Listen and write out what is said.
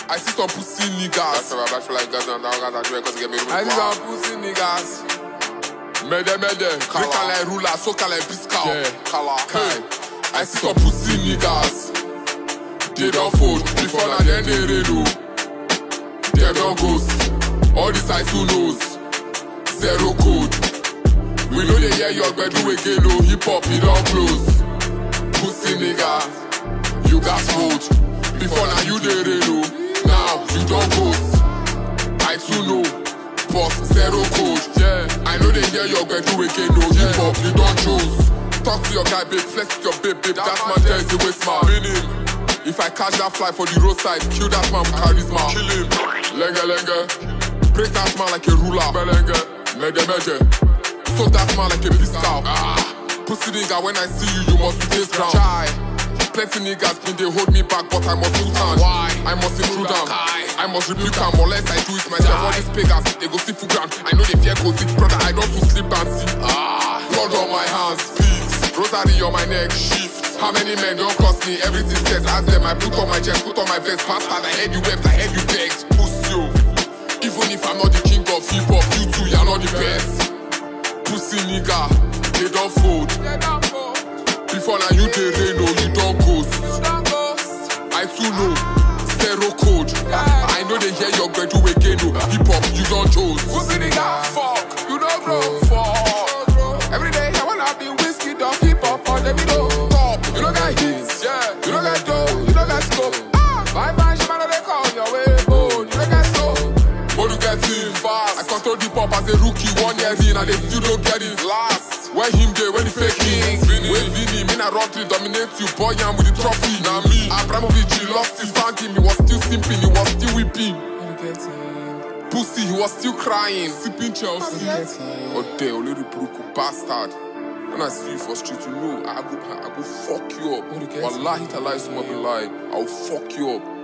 I see some pussy niggas. I feel like guys now guys are doing because get me. I see some pussy niggas. Mede, drink like ruler, so like biscow. Kala. I see some pussy niggas. They don't fold before now then they redo. They don't ghost. All these eyes who knows. Zero code. We know they hear your bed do again, no hip hop, it don't close. Pussy nigga, you got fold. Before now you they redo. Now you don't ghost. I too know. Boss, zero code. Yeah, I know they hear your bed do again, no hip hop, you don't choose. Talk to your guy, babe, flex with your babe, that's my there is the waste man. Meaning, if I catch that fly for the roadside, kill that man with charisma. Kill him. Lenge. Break that man like a ruler. Mede. Stop that man like a pistol. Pussy nigga, when I see you, you must be this ground. Chai. Plenty niggas been they hold me back, but I must lose hand. Why? I must intrude them. I must rebuke them, unless I do it myself. All these pagans, they go see full ground. I know they fear cozy, brother, I don't do sleep and see. Blood on my hands, peace. Rosary on my neck, shift. How many men don't cross me? Everything says, ask them, I put on my chest, put on my vest. Bastard, I heard you wept, I heard you begged. Pussy, yo. Even if I'm not the king of hip-hop, you two, you're not the best. Pussy nigga, they don't fold. Before now you they rain, no, you don't ghost. I too know, zero code. I know they hear your girl do again, no. Hip-hop, you don't chose. Pussy nigga, fuck, you don't grow, fuck. Every day I wanna be whiskey, don't hip-hop, or let me know. Top, you don't got hits, yeah. You don't got dough, you don't got scope. Bye bye, she man, they call your way, oh, you don't got soul. But you get it fast. I control the pop as a rookie, 1 year in, and they still don't get it last. Where him there, when the fake king. When Vinny, me na run to dominate you, boy, I'm with the trophy. Now me, Abramovich, he lost his found him, he was still simping, he was still weeping. Pussy, he was still crying, sipping Chelsea. Oh, there, little broke bastard. When I see you for street, you know, I go fuck you up. Wallahi, Talai, Summa Bilai, I'll fuck you up.